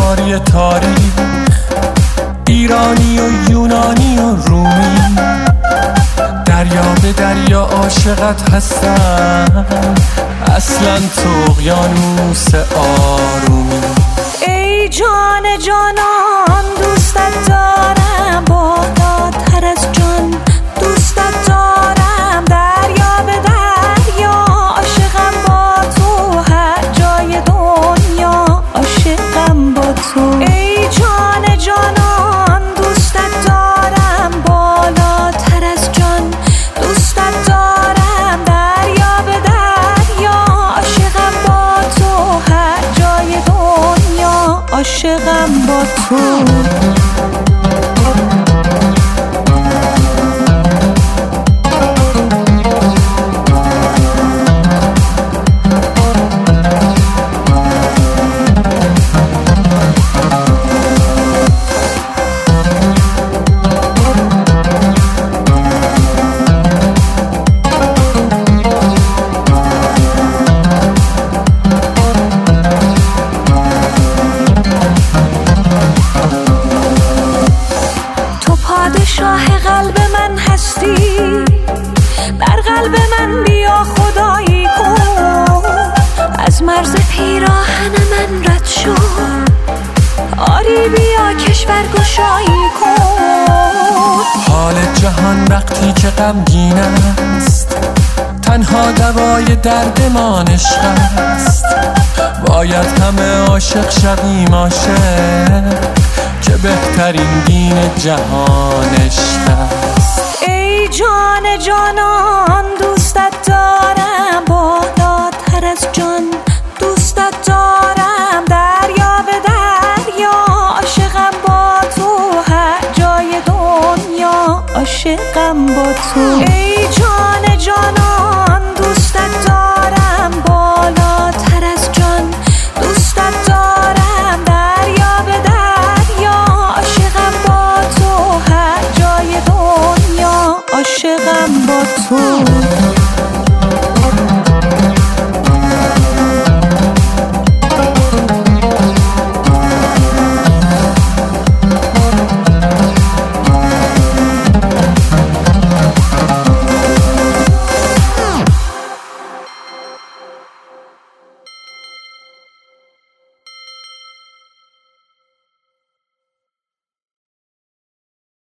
سواری تاریخ، ایرانی و یونانی و رومی، دریا به دریا عاشقت هستم، اصلا تو اقیانوس آرومی. ای جان جانان دوستت دارم، بالاتر از جان دوستت دارم، دریا به دریا عاشقم با تو، هر جای دنیا عاشقم با تو. ای جان جانان دوستت دارم، بالاتر از جان دوستت دارم، دریا به دریا عاشقم با تو، هر جای دنیا عاشقم با تو. پادشاه قلب من هستی، در قلب من بیا خدایی کن، از مرز پیراهن من رد شو، آری بیا کشور گشایی کن. حال جهان وقتی که غمگین است، تنها دوای درد ما عشق است، باید همه عاشق شویم عاشق، که بهترین دین جهان عشق است. ای جان جانان دوستت دارم، بالاتر از جان دوستت دارم، دریا به دریا عاشقم با تو، هر جای دنیا عاشقم با تو. ای جان جانان دوستت دارم، بالاتر از جان دوستت دارم، دریا به دریا عاشقم با تو، هر جای دنیا عاشقم با تو.